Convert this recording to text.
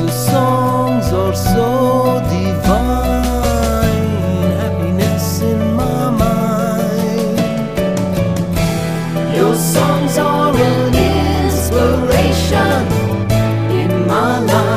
songs are so divine, happiness in my mind. Your songs are an inspiration in my life.